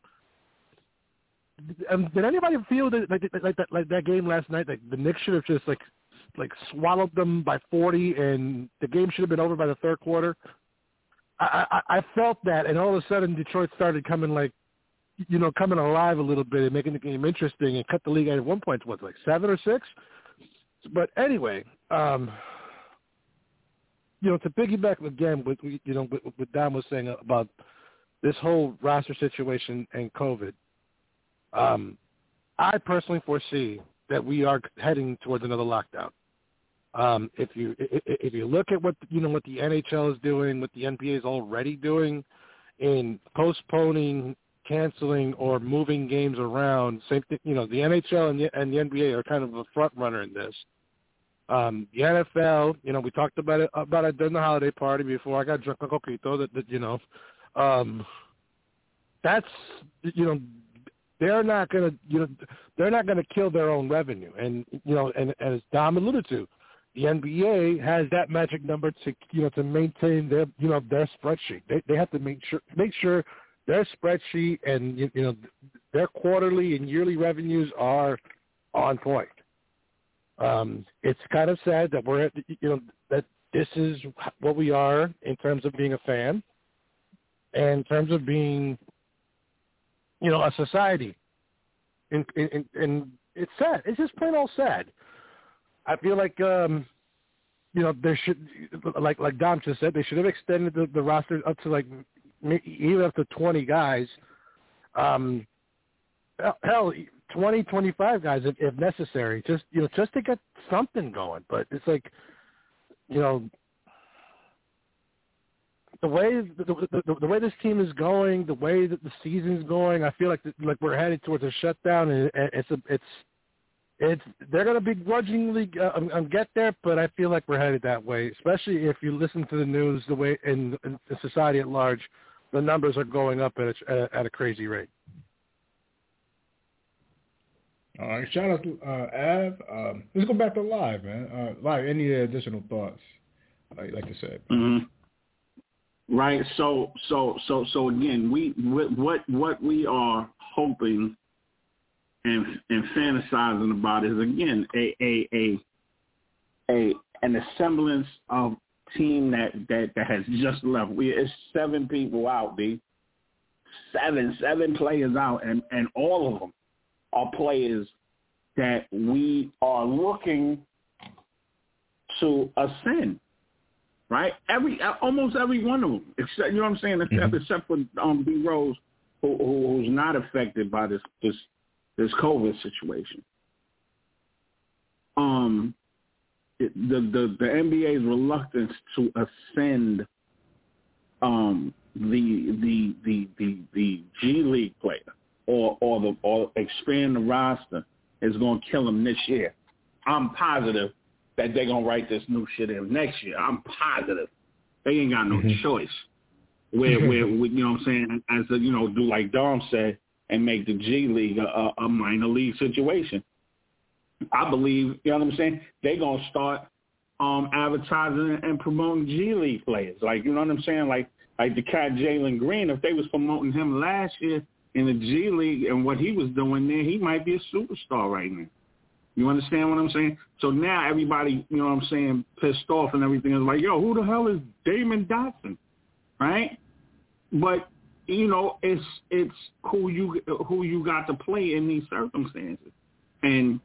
Um, did anybody feel that like, like that like that game last night? Like the Knicks should have just like. like swallowed them by forty, and the game should have been over by the third quarter. I, I, I felt that, and all of a sudden Detroit started coming like, you know, coming alive a little bit and making the game interesting and cut the league at one point to what, like seven or six? But anyway, um, you know, to piggyback again with, you know, what, what Don was saying about this whole roster situation and COVID, um, I personally foresee that we are heading towards another lockdown. Um, if you if you look at what you know what the N H L is doing, what the N B A is already doing, in postponing, canceling, or moving games around, same thing. You know, the N H L and the, and the N B A are kind of a front runner in this. Um, the N F L, you know, we talked about it about it during the holiday party before I got drunk a coquito. That, that you know, um, that's you know. They're not gonna, you know, they're not gonna kill their own revenue, and you know, and, and as Dom alluded to, the N B A has that magic number to, you know, to maintain their, you know, their spreadsheet. They they have to make sure make sure their spreadsheet and you know their quarterly and yearly revenues are on point. Um, it's kind of sad that we're, at, you know, that this is what we are in terms of being a fan, and in terms of being. You know, a society, and, and, and it's sad. It's just plain old sad. I feel like, um, you know, there should, like like Dom just said, they should have extended the, the roster up to like even up to twenty guys. Um, hell, twenty, twenty-five guys if, if necessary, just you know, just to get something going. But it's like, you know. The way the, the, the way this team is going, the way that the season's going, I feel like the, like we're headed towards a shutdown, and it's a, it's it's they're going to begrudgingly uh, um, get there, but I feel like we're headed that way. Especially if you listen to the news, the way in, in society at large, the numbers are going up at a, at a crazy rate. All right, shout out to uh, Av. Um, let's go back to live, man. Uh, live, any additional thoughts uh, you'd like to say? Mm-hmm. Right. So, so, so, so again, we what what we are hoping and and fantasizing about is again a a a, a an assemblance of team that, that, that has just left. We it's seven people out, B. Seven seven players out, and, and all of them are players that we are looking to ascend. Right, every almost every one of them, except you know what I'm saying, except, mm-hmm. except for um, B Rose, who, who, who's not affected by this this this COVID situation. Um, it, the the the N B A's reluctance to ascend um the the the the the G League player or or the or expand the roster is going to kill them this year. I'm positive that they're going to write this new shit in next year. I'm positive. They ain't got no mm-hmm. choice. where, where, where, you know what I'm saying, as a, you know, do like Dom said, and make the G League a, a minor league situation. I believe, you know what I'm saying, they're going to start um, advertising and promoting G League players. Like, you know what I'm saying? Like, like the cat Jalen Green, if they was promoting him last year in the G League and what he was doing there, he might be a superstar right now. You understand what I'm saying? So now everybody, you know what I'm saying, pissed off and everything is like, yo, who the hell is Damon Dotson, right? But, you know, it's it's who you who you got to play in these circumstances. And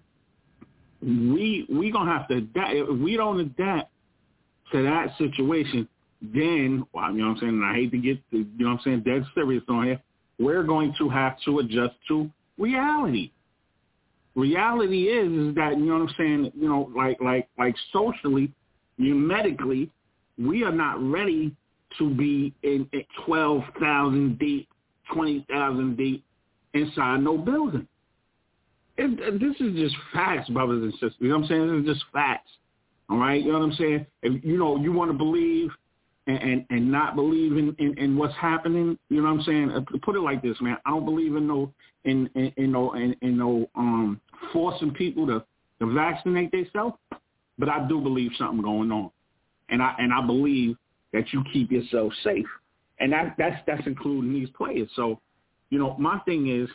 we we going to have to adapt. If we don't adapt to that situation, then, well, you know what I'm saying, and I hate to get, to, you know what I'm saying, dead serious on here, we're going to have to adjust to reality. Reality is, is that, you know what I'm saying, you know, like like like socially, you medically, we are not ready to be in at twelve thousand deep, twenty thousand deep inside no building. It, this is just facts, brothers and sisters. You know what I'm saying? This is just facts. All right? You know what I'm saying? If, you know, you want to believe and, and, and not believe in, in, in what's happening, you know what I'm saying? Put it like this, man. I don't believe in no in, in, in no in, in no um forcing people to, to vaccinate themselves, but I do believe something going on. And I and I believe that you keep yourself safe. And that that's that's including these players. So, you know, my thing is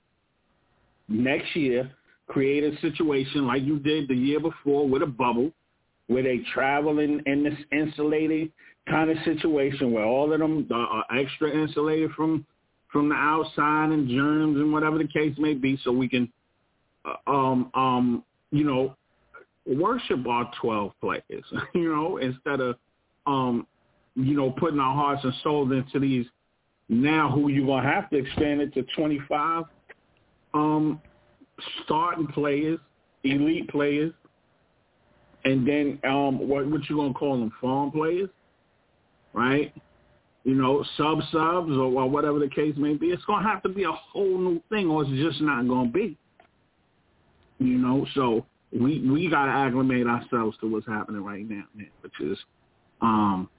next year, create a situation like you did the year before with a bubble, where they travel in, in this insulated kind of situation where all of them are extra insulated from from the outside and germs and whatever the case may be, so we can, uh, um, um, you know, worship our twelve players, you know, instead of, um, you know, putting our hearts and souls into these now who you're going to have to expand it to twenty-five um, starting players, elite players, and then um, what, what you going to call them, farm players, right? You know, sub-subs or, or whatever the case may be. It's going to have to be a whole new thing, or it's just not going to be. You know, so we we got to acclimate ourselves to what's happening right now, man, which is um,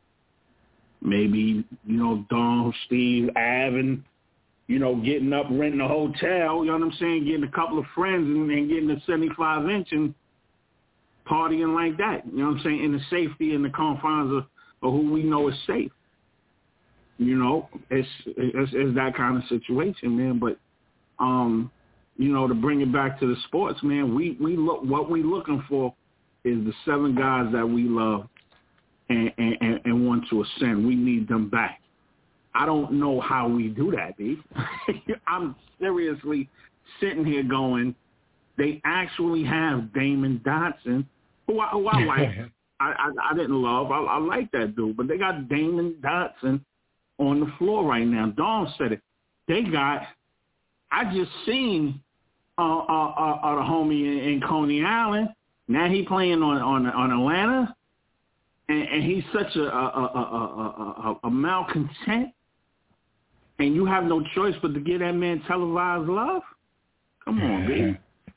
maybe, you know, Don, Steve, Avin, you know, getting up, renting a hotel, you know what I'm saying, getting a couple of friends and, and getting a seventy-five inch and partying like that, you know what I'm saying, in the safety and the confines of, of who we know is safe. You know, it's, it's it's that kind of situation, man. But, um, you know, to bring it back to the sports, man, we, we look what we looking for is the seven guys that we love and, and, and want to ascend. We need them back. I don't know how we do that, B. I'm seriously sitting here going, they actually have Damon Dotson, who I, who I like. I, I, I didn't love. I, I like that dude. But they got Damon Dotson on the floor right now. Dawn said it. They got, I just seen uh, uh, uh, uh, the homie in, in Coney Island. Now he playing on on, on Atlanta, and, and he's such a a, a, a, a a malcontent, and you have no choice but to give that man televised love. Come on, B.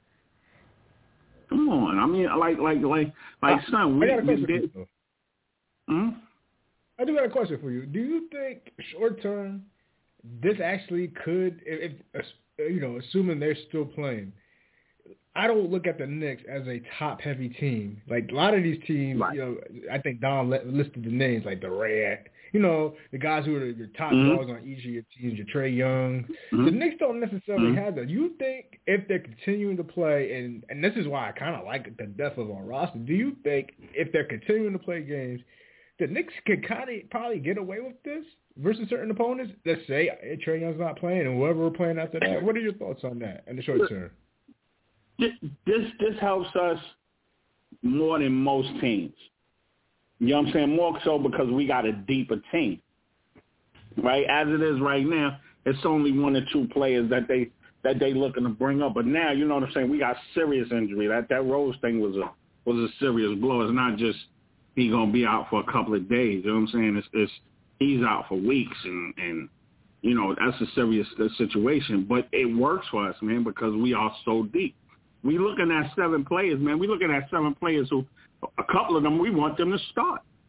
Come on. I mean, like like like like I, son. We, I got a question we, for you. Hmm? I do got a question for you. Do you think short term this actually could, if, if you know, assuming they're still playing? I don't look at the Knicks as a top-heavy team. Like, a lot of these teams, right. you know, I think Don listed the names, like Durant, you know, the guys who are your top mm-hmm. dogs on each of your teams, your Trae Young. Mm-hmm. The Knicks don't necessarily mm-hmm. have that. You think if they're continuing to play, and, and this is why I kind of like the depth of our roster, do you think if they're continuing to play games, the Knicks could kind of probably get away with this versus certain opponents? Let's say hey, Trae Young's not playing and whoever we're playing after that. What are your thoughts on that in the short term? This this helps us more than most teams. You know what I'm saying? More so because we got a deeper team, right? As it is right now, it's only one or two players that they that they looking to bring up. But now, you know what I'm saying? We got serious injury. That that Rose thing was a was a serious blow. It's not just he gonna be out for a couple of days. You know what I'm saying? It's, it's he's out for weeks, and and you know that's a serious situation. But it works for us, man, because we are so deep. We looking at seven players, man. We looking at seven players who, a couple of them, we want them to start.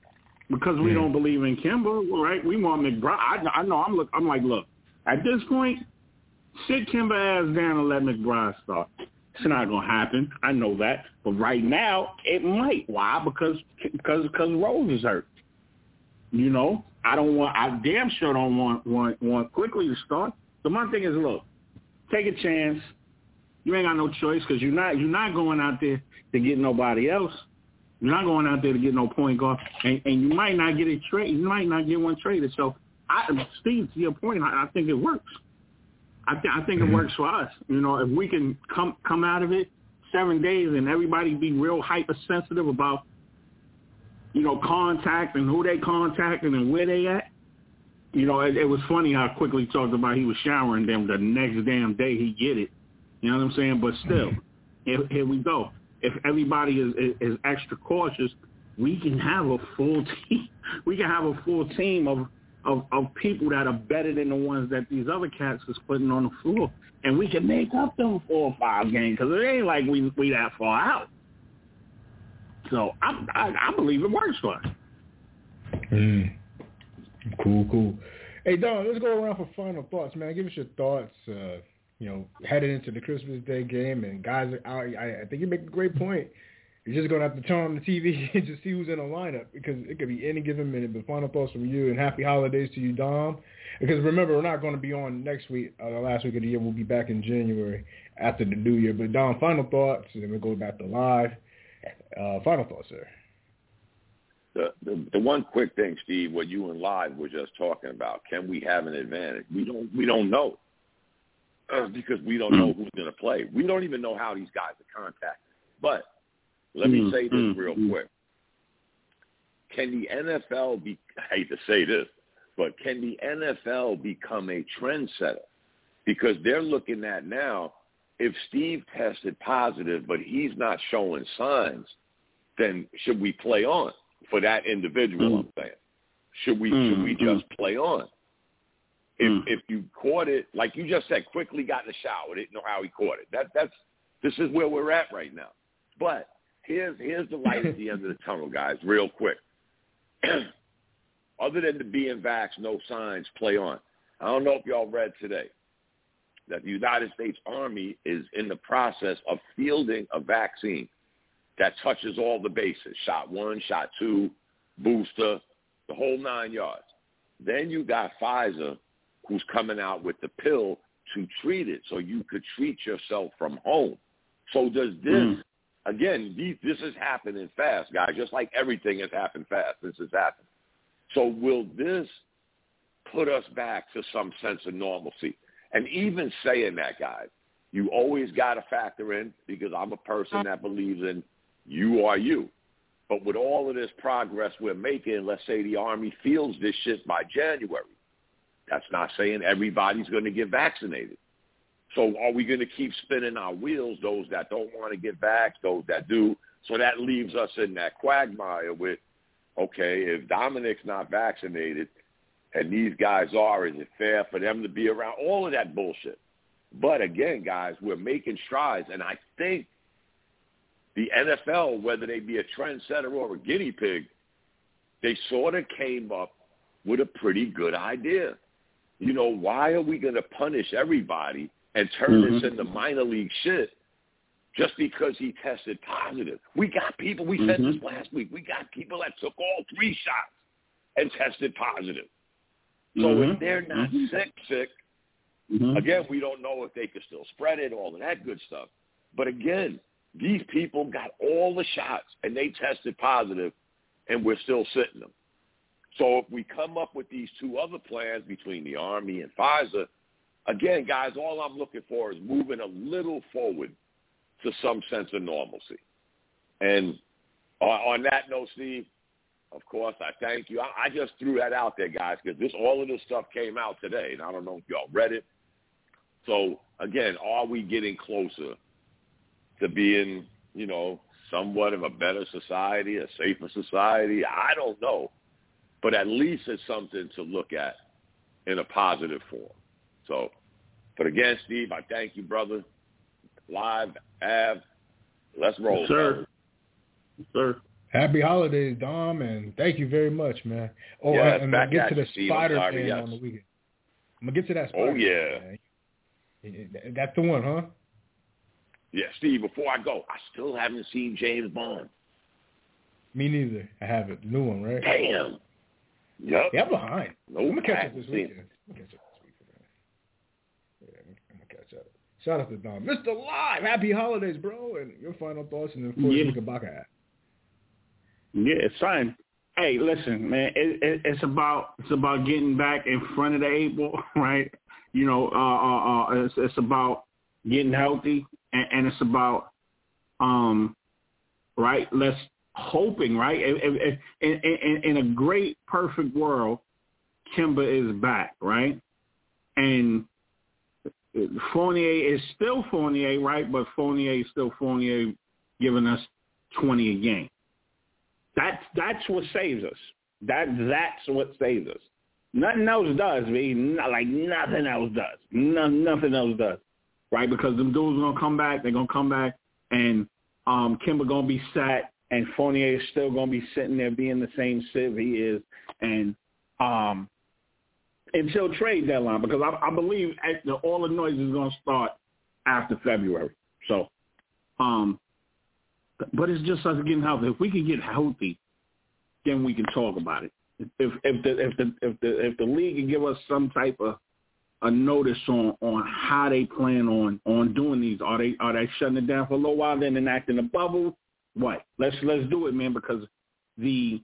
because we don't believe in Kimba, right? We want McBride. I, I know. I'm look. I'm like, look. At this point, sit Kimba ass down and let McBride start. It's not gonna happen. I know that. But right now, it might. Why? Because because because Rose is hurt. You know, I don't want. I damn sure don't want want want Quickly to start. So my thing is, look, take a chance. You ain't got no choice because you're not you're not going out there to get nobody else. You're not going out there to get no point guard, and, and you might not get a trade. You might not get one traded. So, I, Steve, to your point, I, I think it works. I, th- I think mm-hmm. it works for us. You know, if we can come come out of it seven days and everybody be real hypersensitive about, you know, contact and who they contacting and where they at. You know, it, it was funny how Quickly talked about he was showering them the next damn day he get it. You know what I'm saying? But still, here, here we go. If everybody is, is, is extra cautious, we can have a full team. We can have a full team of, of, of people that are better than the ones that these other cats is putting on the floor, and we can make up them four or five games because it ain't like we we that far out. So I I, I believe it works for us. Mm. Cool, cool. Hey Don, let's go around for final thoughts, man. Give us your thoughts. Uh, You know, headed into the Christmas Day game, and guys, I, I think you make a great point. You're just going to have to turn on the T V and just see who's in the lineup because it could be any given minute. But final thoughts from you, and happy holidays to you, Dom. Because remember, we're not going to be on next week, uh, the last week of the year. We'll be back in January after the new year. But Dom, final thoughts, and then we'll go back to live. Uh, final thoughts, sir. The, the the one quick thing, Steve, what you and Live were just talking about, can we have an advantage? We don't we don't know. Uh, because we don't know who's going to play. We don't even know how these guys are contacted. But let me say this real quick. Can the N F L be, I hate to say this, but can the N F L become a trendsetter? Because they're looking at now, if Steve tested positive, but he's not showing signs, then should we play on for that individual, mm. I'm saying? Should we, mm. should we just play on? If mm. if you caught it, like you just said, Quickly got in the shower, didn't know how he caught it. That that's this is where we're at right now. But here's here's the light at the end of the tunnel, guys, real quick. Other than the being vaxxed, no signs, play on. I don't know if y'all read today that the United States Army is in the process of fielding a vaccine that touches all the bases, shot one, shot two, booster, the whole nine yards. Then you got Pfizer, who's coming out with the pill to treat it so you could treat yourself from home. So does this, mm. again, these, this is happening fast, guys, just like everything has happened fast. This has happened. So will this put us back to some sense of normalcy? And even saying that, guys, you always got to factor in, because I'm a person that believes in you are you. But with all of this progress we're making, let's say the Army fields this shit by January. That's not saying everybody's going to get vaccinated. So are we going to keep spinning our wheels, those that don't want to get vaxxed, those that do? So that leaves us in that quagmire with, okay, if Dominic's not vaccinated and these guys are, is it fair for them to be around? All of that bullshit. But again, guys, we're making strides, and I think the N F L, whether they be a trendsetter or a guinea pig, they sort of came up with a pretty good idea. You know, why are we going to punish everybody and turn mm-hmm. this into minor league shit just because he tested positive? We got people, we mm-hmm. said this last week, we got people that took all three shots and tested positive. So mm-hmm. if they're not mm-hmm. sick, sick, mm-hmm. again, we don't know if they could still spread it, all of that good stuff. But again, these people got all the shots and they tested positive, and we're still sitting them. So if we come up with these two other plans between the Army and Pfizer, again, guys, all I'm looking for is moving a little forward to some sense of normalcy. And on that note, Steve, of course, I thank you. I just threw that out there, guys, because this all of this stuff came out today, and I don't know if y'all read it. So, again, are we getting closer to being, you know, somewhat of a better society, a safer society? I don't know. But at least it's something to look at in a positive form. So, but again, Steve, I thank you, brother. Live, Av, let's roll. Yes, sir. Yes, sir. Happy holidays, Dom, and thank you very much, man. Oh, yes, and back I'm gonna get at to the you, Spider-Man sorry, yes. on the weekend. I'm gonna get to that Spider-Man. Oh, yeah. Man. That's the one, huh? Yeah, Steve, before I go, I still haven't seen James Bond. Me neither. I haven't. The new one, right? Damn. Yep. Yeah, I'm behind. Nope, I'm gonna catch I up this haven't seen weekend. I'm gonna catch up this weekend. Yeah, I'm gonna catch up. Shout out to Dom. Mister Live, happy holidays, bro, and your final thoughts, and then of course, Yeah. Knickerbocker. Yeah, son. Hey, listen, man. It, it, it's about it's about getting back in front of the eight ball, right? You know, uh, uh, uh, it's, it's about getting healthy, and, and it's about, um, right? Let's hoping, right? If, if, if, in, in, in a great, perfect world, Kimba is back, right? And Fournier is still Fournier, right? But Fournier is still Fournier, giving us twenty a game. That's that's what saves us. That that's what saves us. Nothing else does, man. Not, like nothing else does. No, nothing else does, right? Because them dudes are gonna come back. They're gonna come back, and um, Kimba gonna be sat, and Fournier is still gonna be sitting there being the same sieve he is, and um, until trade deadline, because I, I believe at the, all the noise is gonna start after February. So, um. But it's just us getting healthy. If we can get healthy, then we can talk about it. If if the if the if the if the league can give us some type of a notice on, on how they plan on, on doing these, are they are they shutting it down for a little while, then enacting a bubble? What? Let's let's do it, man. Because the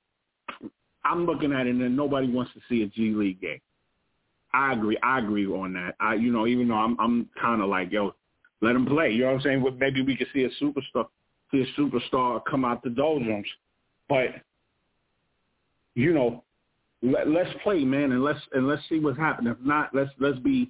I'm looking at it and nobody wants to see a G League game. I agree. I agree on that. I you know even though I'm I'm kind of like yo, let them play. You know what I'm saying? Maybe we could see a superstar. See a superstar come out the doldrums, but you know, let, let's play, man, and let's and let's see what's happening. If not, let's let's be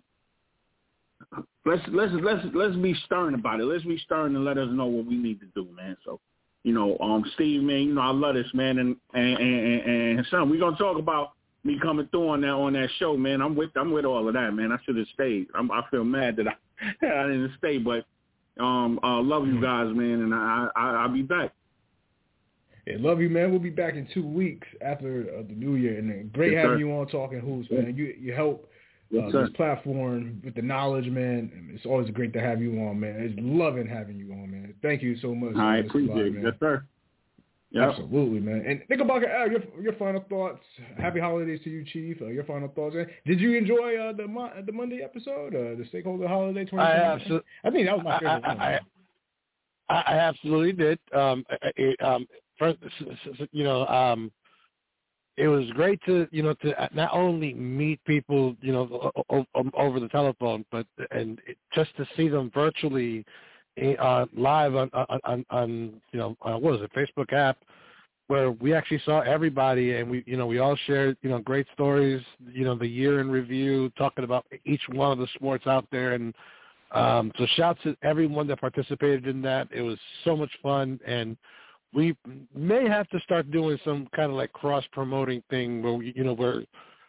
let's let's let's let's be stern about it. Let's be stern and let us know what we need to do, man. So, you know, um, Steve, man, you know, I love this, man, and and and, and, and son, we're gonna talk about me coming through on that on that show, man. I'm with I'm with all of that, man. I should have stayed. I'm, I feel mad that I I didn't stay, but. Um, uh, love you guys, man, and I, I, I'll be back. Yeah, love you, man. We'll be back in two weeks after uh, the new year, and uh, great yes, having sir. you on Talking Hoops, man. You you help uh, yes, this platform with the knowledge, man. It's always great to have you on, man. It's loving having you on, man. Thank you so much. I appreciate it, yes, sir. Yep. Absolutely, man. And Knickerbocker Al, your your final thoughts. Happy holidays to you, Chief. Uh, your final thoughts. Did you enjoy uh, the Mo- the Monday episode, uh, the Stakeholder Holiday twenty twenty? I, absolutely, I think that was my favorite I, one. I, I, I absolutely did. Um, it, um, first, you know, um, it was great to you know to not only meet people you know over the telephone, but and just to see them virtually. Uh, live on, on, on, you know, uh, what was it, Facebook app, where we actually saw everybody, and we, you know, we all shared, you know, great stories, you know, the year in review, talking about each one of the sports out there, and um, so shouts to everyone that participated in that. It was so much fun, and we may have to start doing some kind of like cross-promoting thing where, we, you know, where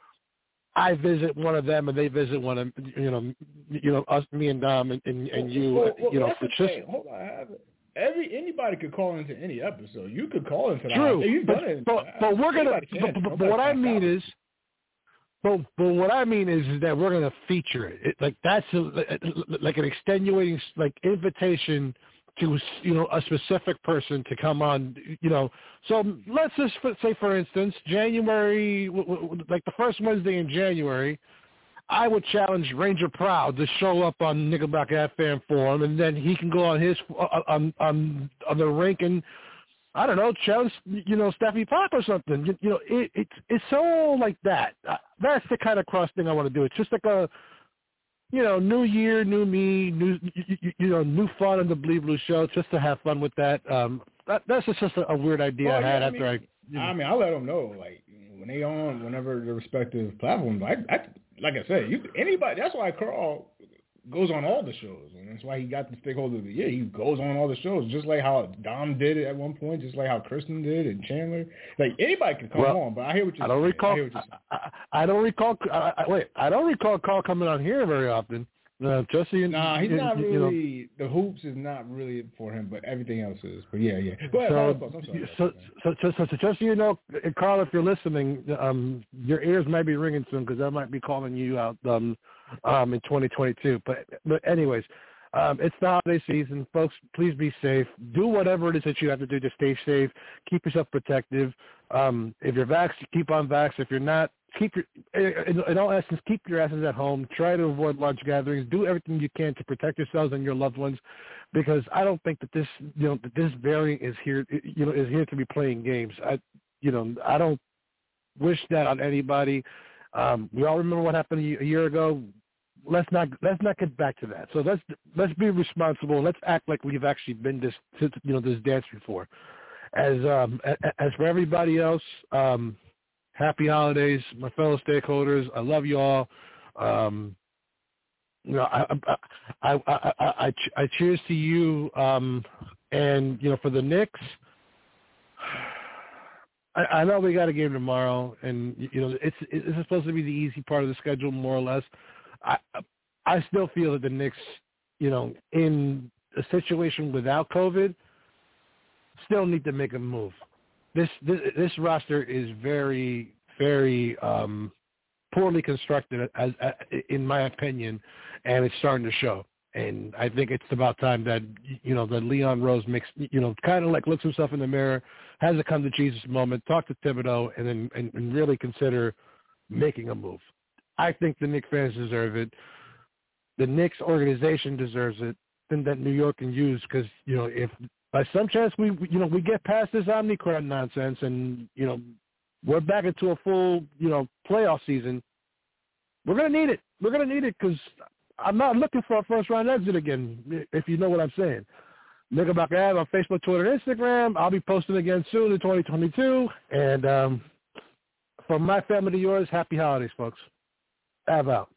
I visit one of them and they visit one of you know you know us me and Dom and, and, and you well, well, you know that's it's the just thing. Hold on, I have it. Every anybody could call into any episode. You could call into that. True, You've but, done it. but, but we're gonna. But, but, but what I mean is, but but what I mean is, is that we're gonna feature it. it like that's a, like an extenuating like invitation to you know a specific person to come on. You know, so let's just say for instance, January, like the first Wednesday in January. I would challenge Ranger Proud to show up on Nickelback F Fan Forum, and then he can go on his on on on the rink and I don't know challenge you know Steffi Pop or something. You, you know, it, it's it's so like that. Uh, that's the kind of cross thing I want to do. It's just like a you know new year, new me, new you, you know new fun on the Bleed Blue show. Just to have fun with that. Um, that that's just a, a weird idea well, I had yeah, after I. Mean, I you know. I mean, I'll let them know like when they on whenever the respective platforms. I, I like I said, you anybody. That's why Carl goes on all the shows, and that's why he got the Stakeholder of the Year. He goes on all the shows, just like how Dom did it at one point, just like how Kristen did and Chandler. Like anybody can come well, on, but I hear what you're I don't saying. recall. I, hear what you're saying. I, I don't recall. I, I, wait, I don't recall Carl coming on here very often. Uh, just so you, nah, he's you, not you really. know, the hoops is not really for him, but everything else is. But yeah, yeah. Go ahead. So, I'm sorry, so, so, so, so, so, just so you know, Carl, if you're listening, um, your ears might be ringing soon because I might be calling you out um, um, in twenty twenty-two. But, but anyways, um, it's the holiday season, folks. Please be safe. Do whatever it is that you have to do to stay safe. Keep yourself protective. Um, if you're vaxxed, keep on vax. If you're not, keep your, in, in all essence, keep your asses at home. Try to avoid large gatherings. Do everything you can to protect yourselves and your loved ones, because I don't think that this, you know, that this variant is here, you know, is here to be playing games. I, you know, I don't wish that on anybody. Um, we all remember what happened a year ago. Let's not let's not get back to that. So let's let's be responsible. Let's act like we've actually been this, you know, this dance before. As um, as for everybody else, um, happy holidays, my fellow stakeholders. I love you all. Um, you know, I I, I I I I cheers to you. Um, and you know, for the Knicks, I, I know we got a game tomorrow, and you know, it's it's supposed to be the easy part of the schedule, more or less. I I still feel that the Knicks, you know, in a situation without COVID, still need to make a move. This this, this roster is very, very um, poorly constructed, as, as in my opinion, and it's starting to show. And I think it's about time that, you know, that Leon Rose makes, you know, kind of like looks himself in the mirror, has a come to Jesus moment, talk to Thibodeau, and then and, and really consider making a move. I think the Knicks fans deserve it. The Knicks organization deserves it. And that New York can use, because, you know, if by some chance we, you know, we get past this Omicron nonsense and, you know, we're back into a full, you know, playoff season, we're going to need it. We're going to need it because I'm not looking for a first-round exit again, if you know what I'm saying. Knickerbocker Ave on Facebook, Twitter, and Instagram. I'll be posting again soon in twenty twenty-two. And um, from my family to yours, happy holidays, folks. Av out.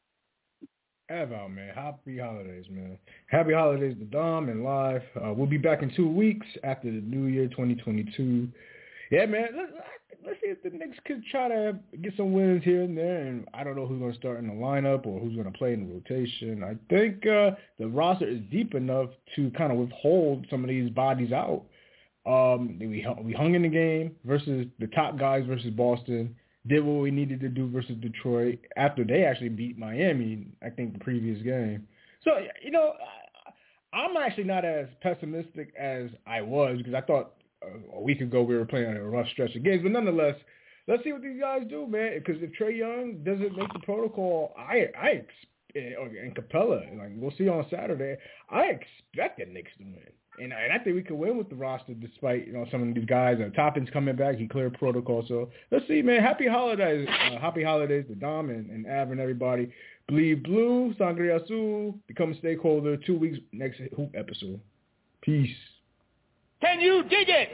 Av out, man. Happy holidays, man. Happy holidays to Dom and Live. Uh, we'll be back in two weeks after the New Year twenty twenty-two. Yeah, man. Let's, let's see if the Knicks could try to get some wins here and there. And I don't know who's going to start in the lineup or who's going to play in the rotation. I think uh, the roster is deep enough to kind of withhold some of these bodies out. Um, we we hung in the game versus the top guys versus Boston. Did what we needed to do versus Detroit after they actually beat Miami, I think, the previous game. So, you know, I'm actually not as pessimistic as I was because I thought a week ago we were playing a rough stretch of games. But nonetheless, let's see what these guys do, man, because if Trae Young doesn't make the protocol, I, I and Capella, like we'll see on Saturday, I expect the Knicks to win. And, and I think we could win with the roster despite, you know, some of these guys. Uh, Toppin's coming back. He cleared protocol. So let's see, man. Happy holidays. Uh, happy holidays to Dom and, and Av and everybody. Bleed Blue, Sangre Azul. Become a stakeholder. Two weeks next Hoop episode. Peace. Can you dig it?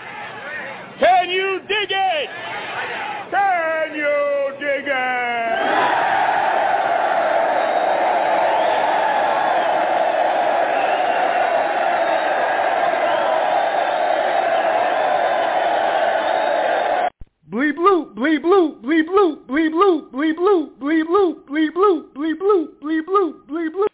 Can you dig it? Can you dig it? Bleed blue, bleed blue, bleed blue, bleed blue, bleed blue, bleed blue, bleed blue, bleed blue, bleed blue, bleed blue.